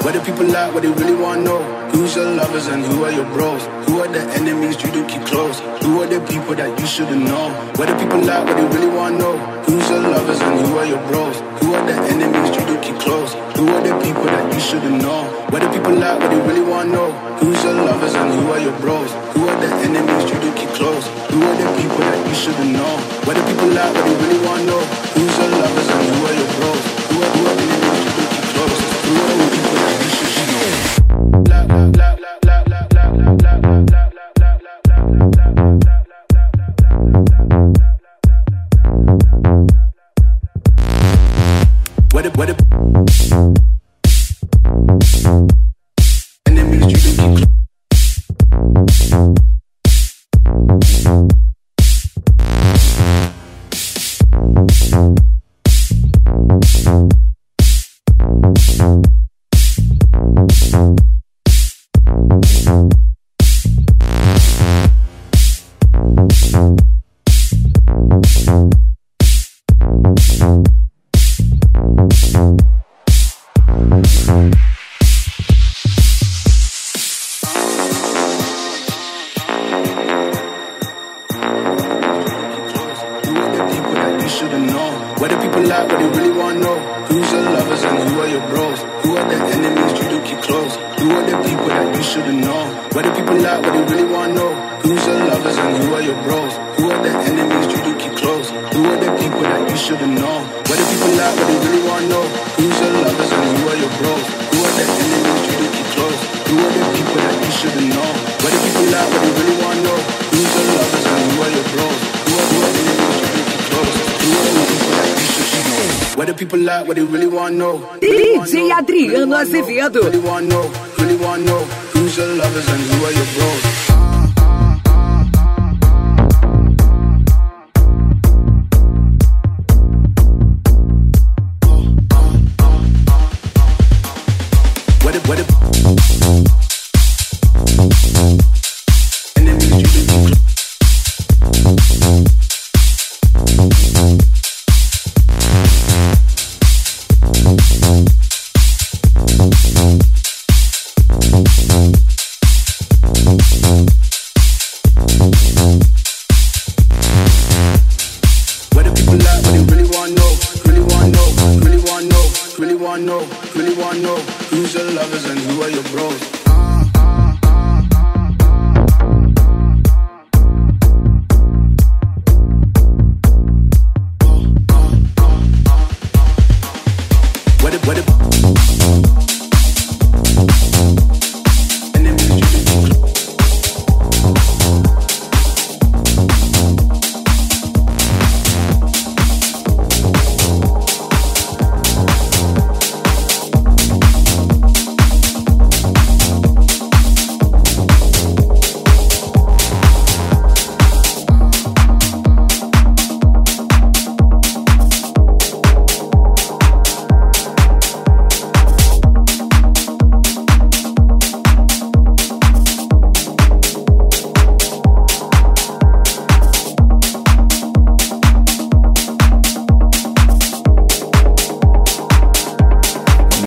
What do people like, what they really wanna know? Who's your lovers and who are your bros? Who are the enemies you do keep close? Who are the people that you shouldn't know? What do people like, what they really wanna know? Who's your lovers and who are your bros? Who are the enemies you do keep close? Who are the people that you shouldn't know? What do people like, what they really wanna know? Who's your lovers and who are your bros? Who are the enemies you do keep close? Who are the people that you shouldn't know? What do people like, what they really wanna know? Who's your lovers and who are your bros? Who are the enemies you do keep close? Who are the people that you shouldn't know? What if enemies you do keep close? What do people like, what they really wanna know? Who's your lovers and who are your bros? Who are the enemies you do keep close? Who are the people that you shouldn't know? What do people like, what they really wanna know? Who's your lovers and who are your bros? Who are the enemies you do keep close? Who are the people that you shouldn't know? What do people like, what they really wanna know? Who's your lovers and who are your bros? Who are the enemies you do keep close? Who are the people that you shouldn't know? What do people like, what they really wanna know? Who's your lovers and who are your bros? Who are the enemies you do keep close? Who are the people that you shouldn't know? What do people like, what they really wanna know? DJ Adriano Azevedo. Really wanna know, really wanna know. Who's your lovers and who are your bros? What if enemies you do keep close? What do people like, what they really wanna know? Really wanna know, really wanna know, really wanna know, really wanna know. Who's your lovers and who are your bros?